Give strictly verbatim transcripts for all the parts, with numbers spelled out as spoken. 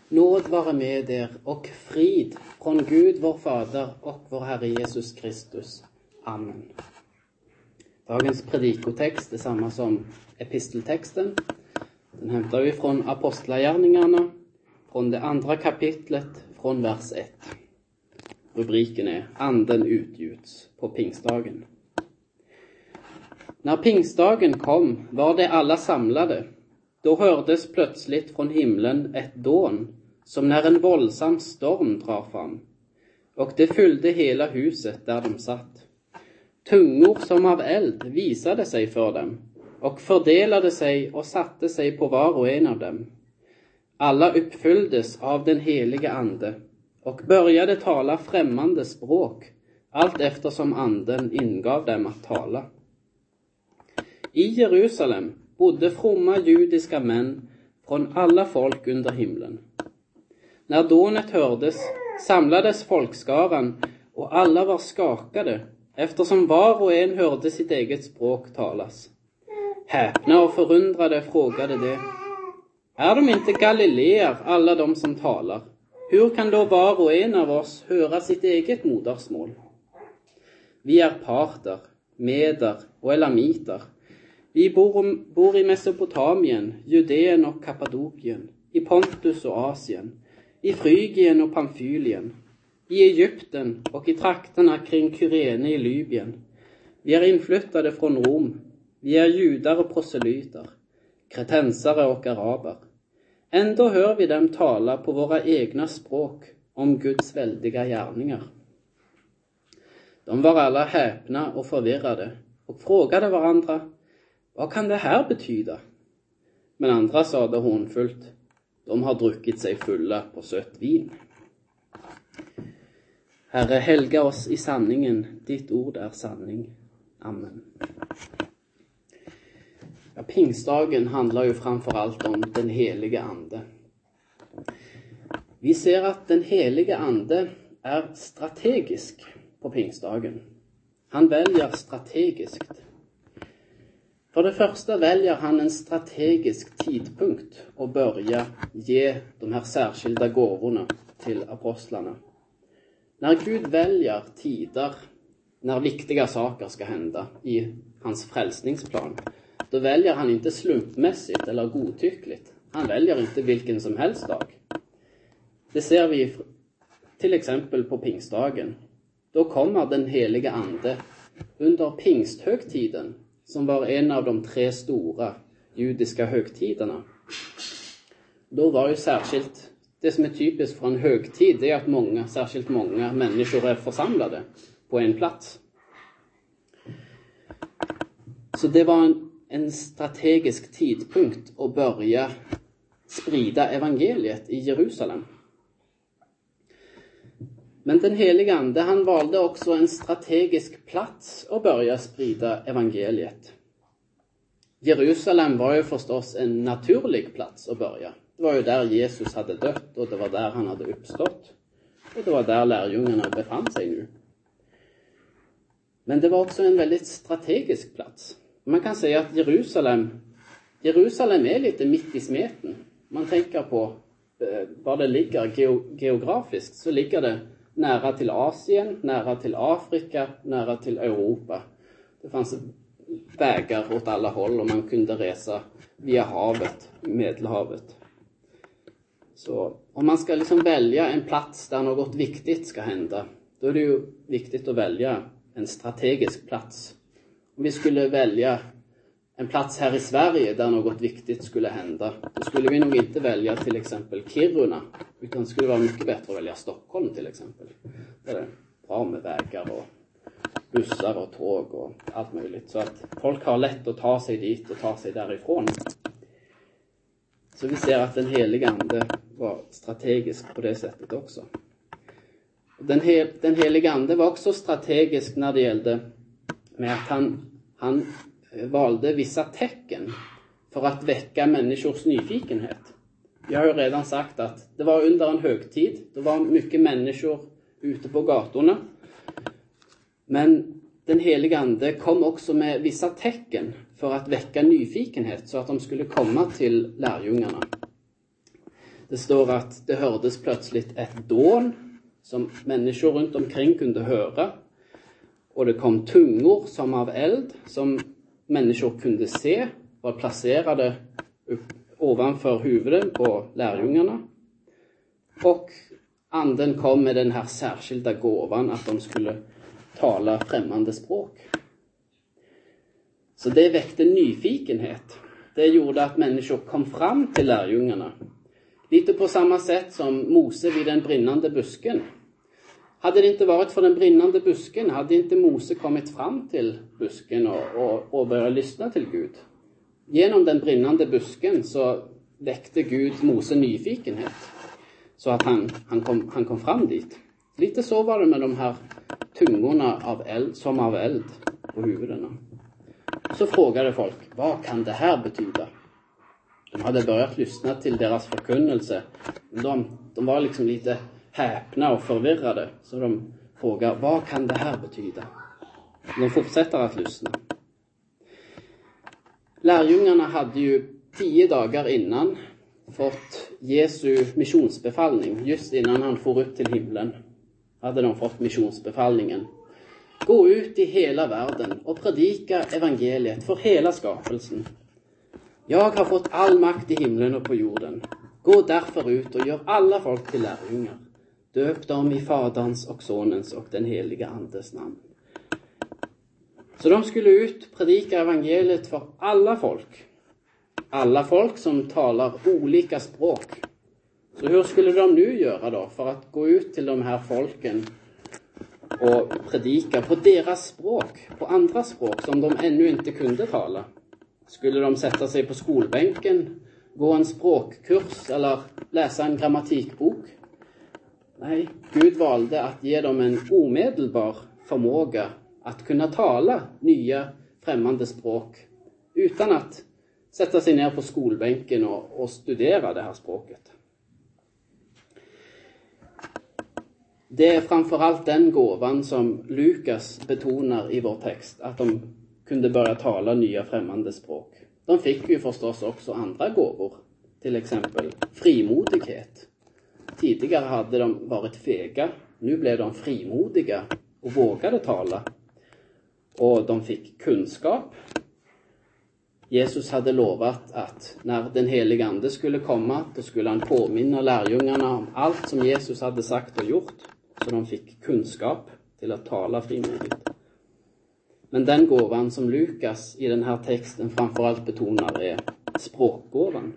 Nåd vare med er och frid från Gud vår Fader och vår Herre Jesus Kristus. Amen. Dagens predikotext är samma som episteltexten. Den hämtar vi från Apostlagärningarna, från det andra kapitlet, från vers ett. Rubriken är Anden utgjuts på pingstdagen. När pingstdagen kom var det alla samlade. Då hördes plötsligt från himlen ett dån, som när en våldsam storm drar fram. Och det fyllde hela huset där de satt. Tungor som av eld visade sig för dem, och fördelade sig och satte sig på var och en av dem. Alla uppfylldes av den heliga ande, och började tala främmande språk, allt eftersom anden ingav dem att tala. I Jerusalem bodde fromma judiska män från alla folk under himlen. När dånet hördes samlades folkskaran, och alla var skakade, eftersom var och en hörde sitt eget språk talas. Häpna och förundrade frågade de: är de inte galileer, alla de som talar? Hur kan då var och en av oss höra sitt eget modersmål? Vi är parter, meder och elamiter. Vi bor, bor i Mesopotamien, Judeen och Kappadokien, i Pontus och Asien, i Frygien och Pamfylien, i Egypten och i trakterna kring Kyrene i Libyen. Vi är inflyttade från Rom. Vi är judar och proselyter, kretensare och araber. Ändå hör vi dem tala på våra egna språk om Guds väldiga gärningar. De var alla häpna och förvirrade och frågade varandra: vad kan det här betyda? Men andra sade hånfullt: de har druckit sig fulla på sött vin. Herre, helga oss i sanningen, ditt ord är sanning. Amen. Ja, pingstdagen handlar ju framförallt om den heliga ande. Vi ser att den heliga ande är strategisk på pingstdagen. Han väljer strategiskt. För det första väljer han en strategisk tidpunkt och börja ge de här särskilda gåvorna till apostlarna. När Gud väljer tider, när viktiga saker ska hända i hans frälsningsplan, då väljer han inte slumpmässigt eller godtyckligt. Han väljer inte vilken som helst dag. Det ser vi till exempel på pingstdagen. Då kommer den heliga ande under pingsthögtiden, som var en av de tre stora judiska högtiderna. Då var ju särskilt, det som är typiskt för en högtid, det är att många, särskilt många människor är församlade på en plats. Så det var en, en strategisk tidpunkt att börja sprida evangeliet i Jerusalem. Men den heliga ande, han valde också en strategisk plats att börja sprida evangeliet. Jerusalem var ju förstås en naturlig plats att börja. Det var ju där Jesus hade dött, och det var där han hade uppstått. Och det var där lärjungarna befann sig nu. Men det var också en väldigt strategisk plats. Man kan säga att Jerusalem, Jerusalem är lite mitt i smeten. Man tänker på eh, var det ligger geografiskt, så ligger det nära till Asien, nära till Afrika, nära till Europa. Det fanns vägar åt alla håll och man kunde resa via havet, Medelhavet. Så om man ska liksom välja en plats där något viktigt ska hända, då är det ju viktigt att välja en strategisk plats. Om vi skulle välja en plats här i Sverige där något viktigt skulle hända, då skulle vi nog inte välja till exempel Kiruna, utan det skulle vara mycket bättre att välja Stockholm till exempel. Där det är bra med vägar och bussar och tåg och allt möjligt, så att folk har lätt att ta sig dit och ta sig därifrån. Så vi ser att den heliga ande var strategisk på det sättet också. Den, hel, den heliga ande var också strategisk när det gällde med att han, han valde vissa tecken för att väcka människors nyfikenhet. Vi har ju redan sagt att det var under en högtid. Det var mycket människor ute på gatorna. Men den heliga ande kom också med vissa tecken för att väcka nyfikenhet så att de skulle komma till lärjungarna. Det står att det hördes plötsligt ett dån som människor runt omkring kunde höra. Och det kom tungor som av eld som människor kunde se var placerade upp ovanför huvuden på lärjungarna. Och anden kom med den här särskilda gåvan att de skulle tala främmande språk. Så det väckte nyfikenhet. Det gjorde att människor kom fram till lärjungarna. Lite på samma sätt som Mose vid den brinnande busken. Hade det inte varit för den brinnande busken hade inte Mose kommit fram till busken och, och, och börjat lyssna till Gud. Genom den brinnande busken så väckte Gud Mose nyfikenhet. Så att han, han, kom, han kom fram dit. Lite så var det med de här tungorna av eld, som av eld på huvudena. Så frågade folk, vad kan det här betyda? De hade börjat lyssna till deras förkunnelse. De, de var liksom lite häpna och förvirrade. Så de frågar, vad kan det här betyda? De fortsätter att lyssna. Lärjungarna hade ju tio dagar innan fått Jesu missionsbefallning. Just innan han for upp till himlen hade de fått missionsbefallningen. Gå ut i hela världen och predika evangeliet för hela skapelsen. Jag har fått all makt i himlen och på jorden. Gå därför ut och gör alla folk till lärjungar. Döp dem i Faderns och Sonens och den heliga Andes namn. Så de skulle ut predika evangeliet för alla folk. Alla folk som talar olika språk. Så hur skulle de nu göra då för att gå ut till de här folken och predika på deras språk, på andra språk som de ännu inte kunde tala? Skulle de sätta sig på skolbänken, gå en språkkurs eller läsa en grammatikbok? Nej, Gud valde att ge dem en omedelbar förmåga att kunna tala nya främmande språk utan att sätta sig ner på skolbänken och, och studera det här språket. Det är framförallt den gåvan som Lukas betonar i vår text, att de kunde börja tala nya främmande språk. De fick ju förstås också andra gåvor, till exempel frimodighet. Tidigare hade de varit fega, nu blev de frimodiga och vågade tala. Och de fick kunskap. Jesus hade lovat att när den heliga ande skulle komma, då skulle han påminna lärjungarna om allt som Jesus hade sagt och gjort. Så de fick kunskap till att tala frimodigt. Men den gåvan som Lukas i den här texten framförallt betonar är språkgåvan.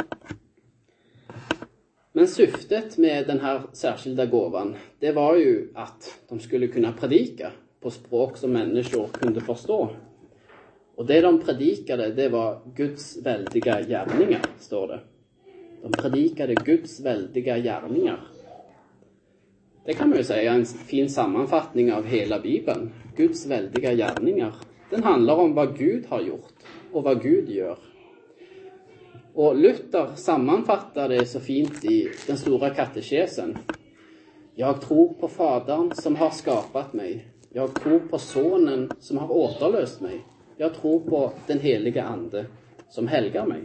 Men syftet med den här särskilda gåvan, det var ju att de skulle kunna predika på språk som människor kunde förstå. Och det de predikade, det var Guds väldiga gärningar, står det. De predikade Guds väldiga gärningar. Det kan man ju säga är en fin sammanfattning av hela Bibeln. Guds väldiga gärningar. Den handlar om vad Gud har gjort och vad Gud gör. Och Luther sammanfattar det så fint i den stora katekesen. Jag tror på Fadern som har skapat mig. Jag tror på Sonen som har återlöst mig. Jag tror på den heliga Ande som helgar mig.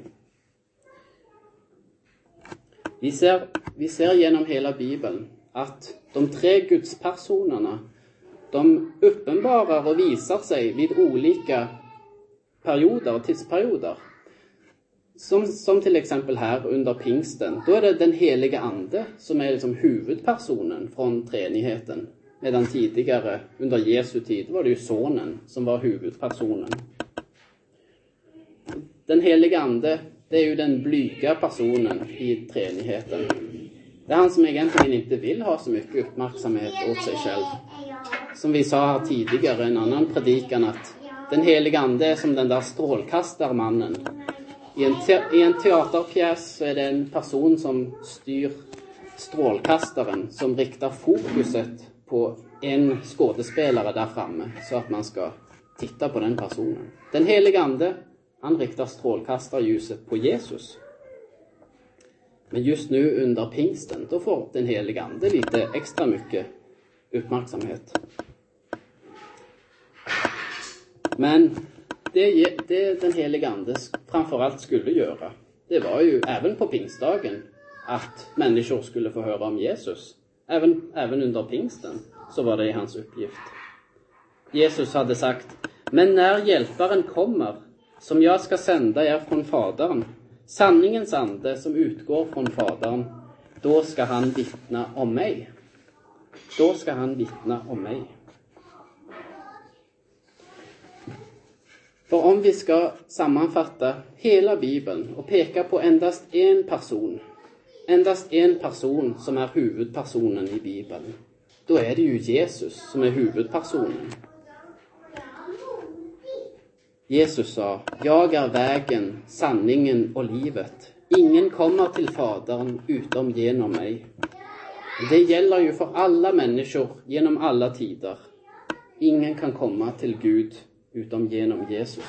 Vi ser, vi ser genom hela Bibeln att de tre gudspersonerna, de uppenbarar och visar sig vid olika perioder och tidsperioder. Som, som till exempel här under pingsten. Då är det den heliga Ande som är liksom huvudpersonen från treenigheten. Medan tidigare under Jesu tid var det ju Sonen som var huvudpersonen. Den heliga Ande, det är ju den blyga personen i treenigheten. Det är han som egentligen inte vill ha så mycket uppmärksamhet åt sig själv. Som vi sa här tidigare, en annan predikan, att den heliga Ande är som den där strålkastarmannen. I en, te- I en teaterpjäs så är det en person som styr strålkastaren, som riktar fokuset på en skådespelare där framme så att man ska titta på den personen. Den heliga Ande, han riktar strålkastarljuset på Jesus. Men just nu under pingsten, då får den heliga Ande lite extra mycket uppmärksamhet. Men det, det den heliga Ande framförallt skulle göra, det var ju även på pingstdagen att människor skulle få höra om Jesus. Även, även under pingsten så var det hans uppgift. Jesus hade sagt: men när hjälparen kommer, som jag ska sända er från Fadern, sanningens ande som utgår från Fadern, då ska han vittna om mig. Då ska han vittna om mig. För om vi ska sammanfatta hela Bibeln och peka på endast en person, endast en person som är huvudpersonen i Bibeln, då är det ju Jesus som är huvudpersonen. Jesus sa: jag är vägen, sanningen och livet. Ingen kommer till Fadern utom genom mig. Det gäller ju för alla människor genom alla tider. Ingen kan komma till Gud utom genom Jesus.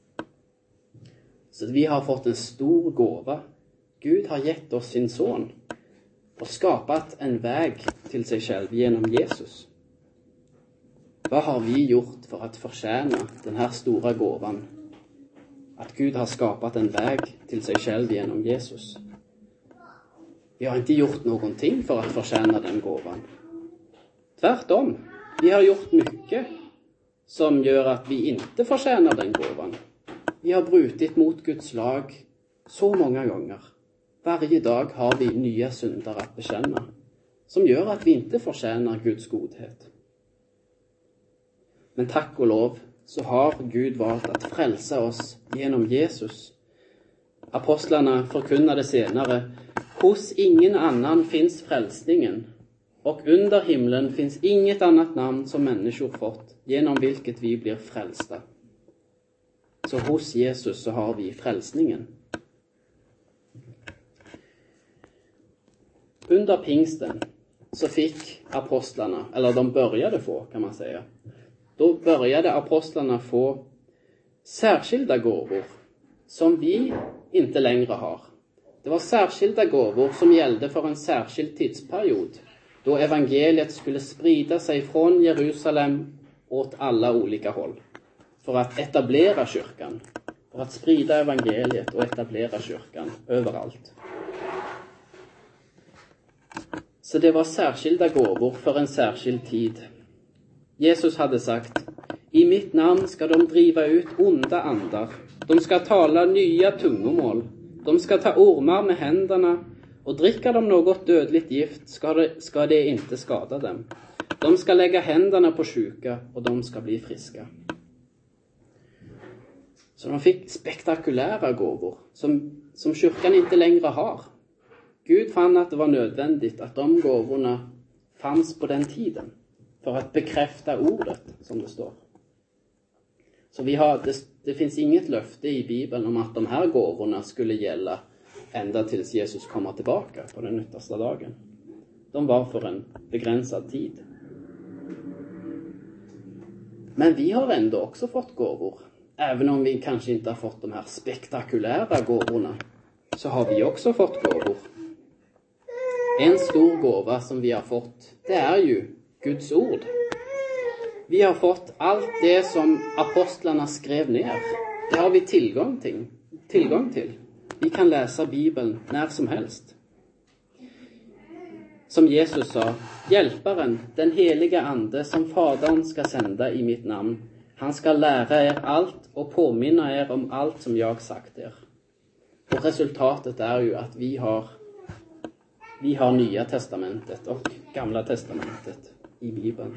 Så vi har fått en stor gåva. Gud har gett oss sin son och skapat en väg till sig själv genom Jesus. Vad har vi gjort för att förtjäna den här stora gåvan? Att Gud har skapat en väg till sig själv genom Jesus. Vi har inte gjort någonting för att förtjäna den gåvan. Tvärtom, vi har gjort mycket som gör att vi inte förtjänar den gåvan. Vi har brutit mot Guds lag så många gånger. Varje dag har vi nya synder att bekänna, som gör att vi inte förtjänar Guds godhet. Men tack och lov så har Gud valt att frälsa oss genom Jesus. Apostlarna förkunnade senare: hos ingen annan finns frälsningen, och under himlen finns inget annat namn som människor fått, genom vilket vi blir frälsta. Så hos Jesus så har vi frälsningen. Under pingsten så fick apostlarna, eller de började få kan man säga, då började apostlarna få särskilda gåvor som vi inte längre har. Det var särskilda gåvor som gällde för en särskild tidsperiod, då evangeliet skulle sprida sig från Jerusalem åt alla olika håll. För att etablera kyrkan, för att sprida evangeliet och etablera kyrkan överallt. Så det var särskilda gåvor för en särskild tid. Jesus hade sagt: i mitt namn ska de driva ut onda andar. De ska tala nya tungomål. De ska ta ormar med händerna, och dricker de något dödligt gift ska det, ska det inte skada dem. De ska lägga händerna på sjuka och de ska bli friska. Så de fick spektakulära gåvor som, som kyrkan inte längre har. Gud fann att det var nödvändigt att de gåvorna fanns på den tiden för att bekräfta ordet, som det står. Så vi har, det, det finns inget löfte i Bibeln om att de här gåvorna skulle gälla ända tills Jesus kommer tillbaka på den yttersta dagen. De var för en begränsad tid. Men vi har ändå också fått gåvor. Även om vi kanske inte har fått de här spektakulära gåvorna, så har vi också fått gåvor. En stor gåva som vi har fått, det är ju Guds ord. Vi har fått allt det som apostlarna skrev ner. Det har vi tillgång till. Tillgång till. Vi kan läsa Bibeln när som helst. Som Jesus sa: hjälparen, den heliga ande som Fadern ska sända i mitt namn, han ska lära er allt och påminna er om allt som jag sagt er. Och resultatet är ju att vi har, vi har Nya testamentet och Gamla testamentet i Bibeln.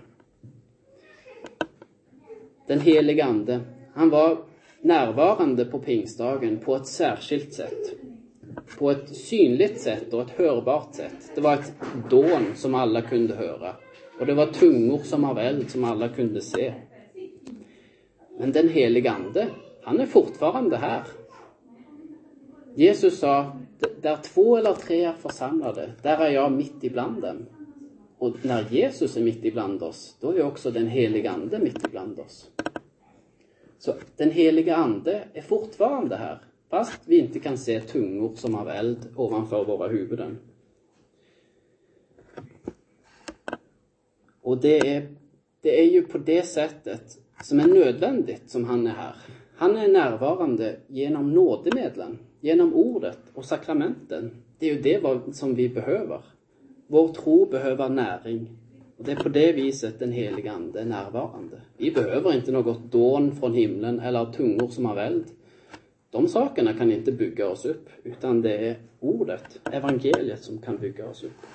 Den heliga ande, han var närvarande på pingstdagen på ett särskilt sätt. På ett synligt sätt och ett hörbart sätt. Det var ett dån som alla kunde höra. Och det var tungor som av eld som alla kunde se. Men den heliga ande, han är fortfarande här. Jesus sa: där två eller tre är församlade, där är jag mitt ibland dem. Och när Jesus är mitt ibland oss, då är också den heliga ande mitt ibland oss. Så den heliga ande är fortfarande här, fast vi inte kan se tungor som av eld ovanför våra huvuden. Och det är, det är ju på det sättet som är nödvändigt som han är här. Han är närvarande genom nådemedlen, genom ordet och sakramenten. Det det är ju det som vi behöver. Vår tro behöver näring. Och det är på det viset den heliga ande är närvarande. Vi behöver inte något dån från himlen eller tungor som har väld. De sakerna kan inte bygga oss upp, utan det är ordet, evangeliet, som kan bygga oss upp.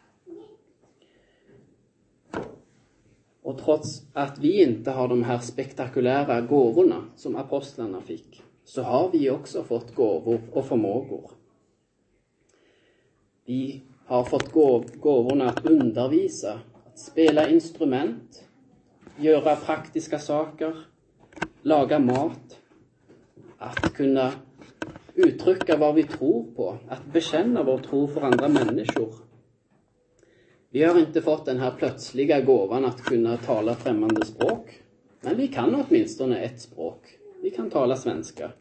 Och trots att vi inte har de här spektakulära gåvorna som apostlarna fick, så har vi också fått gåvor och förmågor. Vi har fått gåvorna att undervisa, att spela instrument, göra praktiska saker, laga mat, att kunna uttrycka vad vi tror på, att bekänna vår tro för andra människor. Vi har inte fått den här plötsliga gåvan att kunna tala främmande språk, men vi kan åtminstone ett språk. Vi kan tala svenska.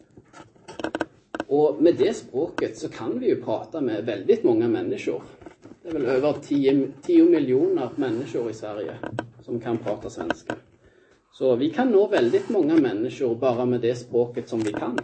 Och med det språket så kan vi ju prata med väldigt många människor. Det är väl över tio miljoner människor i Sverige som kan prata svenska. Så vi kan nå väldigt många människor bara med det språket som vi kan.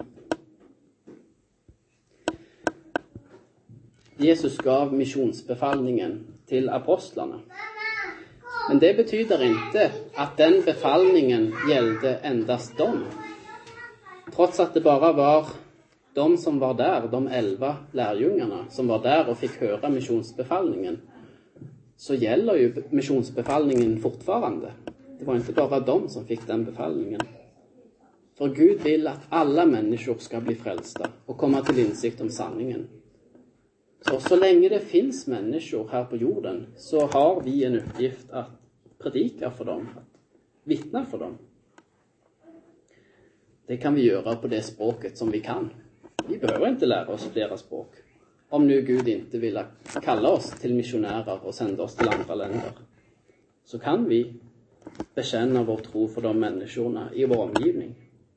Jesus gav missionsbefallningen till apostlarna. Men det betyder inte att den befallningen gällde endast dem. Trots att det bara var de som var där, de elva lärjungarna som var där och fick höra missionsbefallningen, så gäller ju missionsbefallningen fortfarande. Det var inte bara de som fick den befallningen. För Gud vill att alla människor ska bli frälsta och komma till insikt om sanningen. Så, så länge det finns människor här på jorden så har vi en uppgift att predika för dem, att vittna för dem. Det kan vi göra på det språket som vi kan. Vi behöver inte lära oss flera språk. Om nu Gud inte vill kalla oss till missionärer och sända oss till andra länder, så kan vi bekänna vår tro för de människorna i vår omgivning.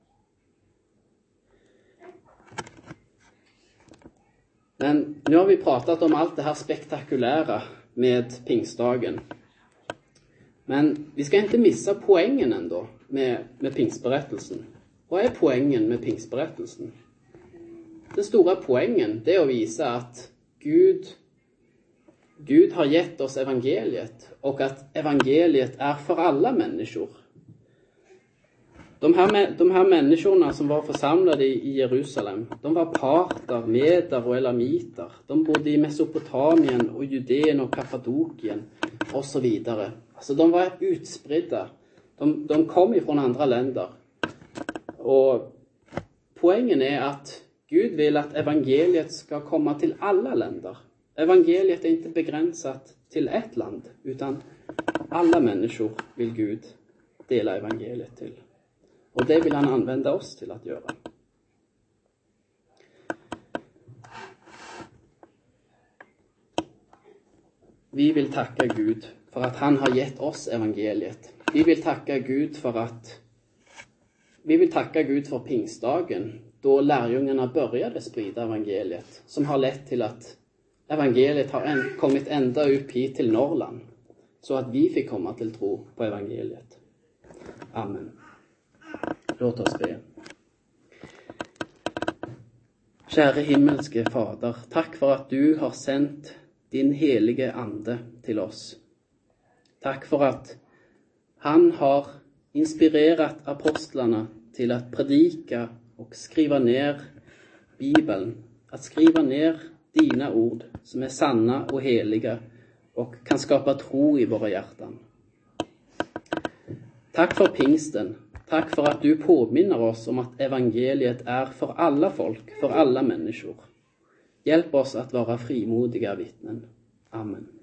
Men nu har vi pratat om allt det här spektakulära med pingstdagen. Men vi ska inte missa poängen ändå med, med pingstberättelsen. Vad är poängen med pingstberättelsen? Den stora poängen, det är att visa att Gud, Gud har gett oss evangeliet och att evangeliet är för alla människor. De här, de här människorna som var församlade i Jerusalem, de var parter, medar och elamiter. De bodde i Mesopotamien och Judeen och Kappadokien och så vidare. Alltså de var utspridda. De, de kom ifrån andra länder. Och poängen är att Gud vill att evangeliet ska komma till alla länder. Evangeliet är inte begränsat till ett land, utan alla människor vill Gud dela evangeliet till. Och det vill han använda oss till att göra. Vi vill tacka Gud för att han har gett oss evangeliet. Vi vill tacka Gud för att vi vill tacka Gud för pingstdagen, då lärjungarna började sprida evangeliet, som har lett till att evangeliet har en, kommit ända upp hit till Norrland, så att vi fick komma till tro på evangeliet. Amen. Låt oss be. Käre himmelske Fader, tack för att du har sänt din helige ande till oss. Tack för att han har inspirerat apostlarna till att predika och skriva ner Bibeln. Att skriva ner dina ord som är sanna och heliga och kan skapa tro i våra hjärtan. Tack för pingsten. Tack för att du påminner oss om att evangeliet är för alla folk, för alla människor. Hjälp oss att vara frimodiga vittnen. Amen.